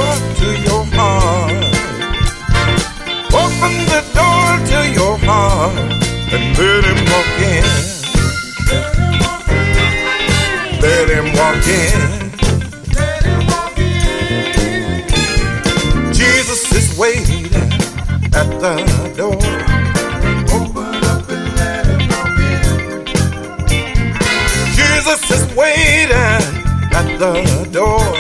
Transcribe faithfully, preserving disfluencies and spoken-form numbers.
to your heart. Open the door to your heart and let him walk in. Let him walk in. Jesus is waiting at the door. Open up and let him walk in. Jesus is waiting at the door.